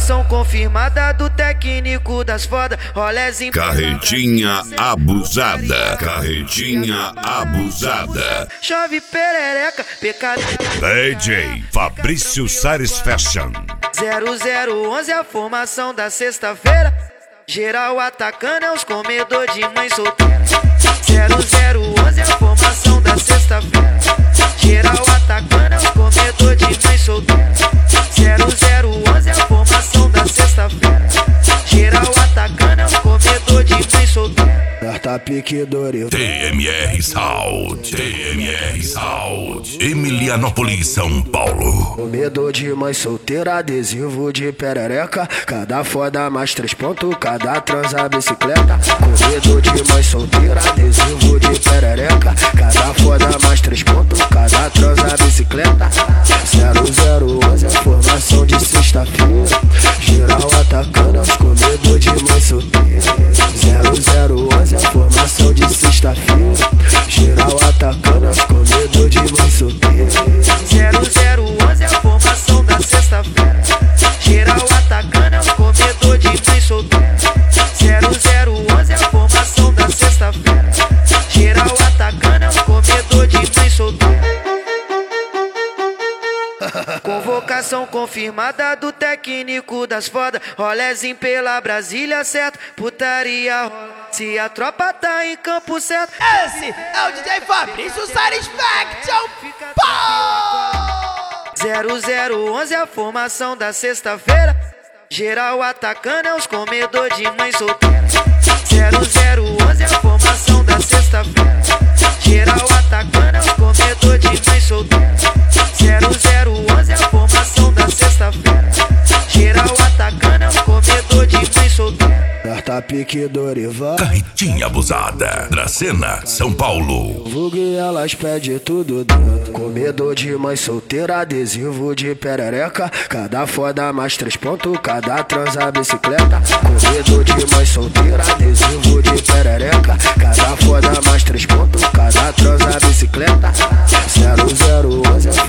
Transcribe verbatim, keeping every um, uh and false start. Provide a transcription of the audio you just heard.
Convocação confirmada do técnico das foda. Rolezinho. Carretinha abusada. Carretinha abusada. Chove perereca, pecado. D J Fabrício Sares Fashion. zero zero onze a formação da sexta-feira. Geral atacando é os comedor de mãe solteira. zero zero onze a formação da sexta-feira. Geral atacando é os comedor de mãe solteira. zero zero onze a formação da sexta-feira. Geral atacando é os comedor de mãe solteira. Carta pique Dorival. T M R Sound. T M R Sound. Emilianópolis, São Paulo. Comedor de mãe solteira, adesivo de perereca. Cada foda mais três pontos, cada transa bicicleta. Comedor de mãe solteira, adesivo de perereca. Cada foda mais três pontos, cada transa bicicleta. zero zero onze a formação de sexta-feira. Geral atacando aos comedor de mãe solteira. zero zero onze a formação de sexta-feira. Geral atacando aos comedor de mãe solteira. zero zero onze a formação da sexta-feira. Geral atacando aos comedor de mãe solteira. zero zero onze a formação da sexta-feira. Geral atacando aos comedor de mãe solteira. Convocação confirmada do técnico das foda. Rolezinho pela Brasília, certo? Putaria rola se a tropa tá em campo certo. Esse é o D J Fabrício Sares Fashion. zero zero onze a formação da sexta-feira. Geral atacando é os comedor de mãe solteira. zero zero onze a formação da sexta-feira. Geral atacando é os comedor de mãe solteira. zero zero onze a formação da sexta-feira. Geral atacando é os comedor de mãe solteira. Carta pique Dorival. Carretinha abusada. Dracena, São Paulo. Vulgue elas pede tudo dentro. Comedor de mãe solteira, adesivo de perereca. Cada foda mais três pontos, cada transa bicicleta. Comedor de mãe solteira, adesivo de perereca. Cada foda mais três pontos, cada transa bicicleta. zero zero onze a